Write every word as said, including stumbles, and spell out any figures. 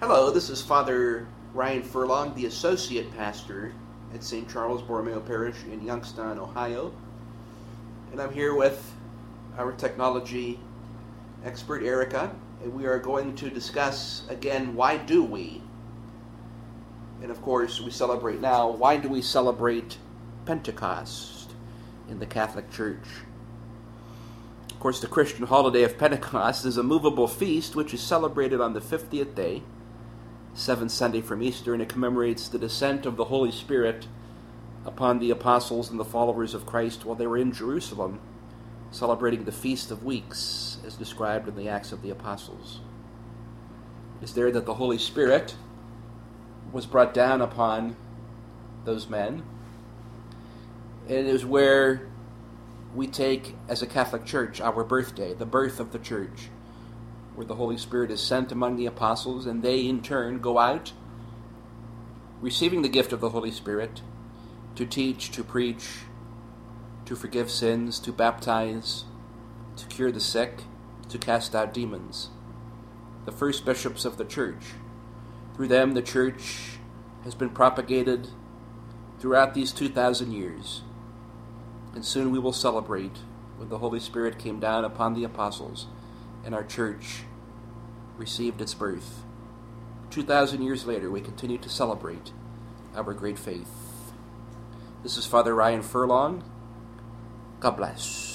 Hello, this is Father Ryan Furlong, the Associate Pastor at Saint Charles Borromeo Parish in Youngstown, Ohio. And I'm here with our technology expert, Erica, and we are going to discuss, again, why do we? And of course, we celebrate now, why do we celebrate Pentecost in the Catholic Church? Of course, the Christian holiday of Pentecost is a movable feast which is celebrated on the fiftieth day, seventh Sunday from Easter, and it commemorates the descent of the Holy Spirit upon the apostles and the followers of Christ while they were in Jerusalem, celebrating the Feast of Weeks, as described in the Acts of the Apostles. It is there that the Holy Spirit was brought down upon those men, and it is where we take, as a Catholic Church, our birthday, the birth of the Church, where the Holy Spirit is sent among the apostles, and they in turn go out, receiving the gift of the Holy Spirit, to teach, to preach, to forgive sins, to baptize, to cure the sick, to cast out demons. The first bishops of the Church. Through them, the Church has been propagated throughout these two thousand years. And soon we will celebrate when the Holy Spirit came down upon the apostles and our Church received its birth. two thousand years later, we continue to celebrate our great faith. This is Father Ryan Furlong. God bless.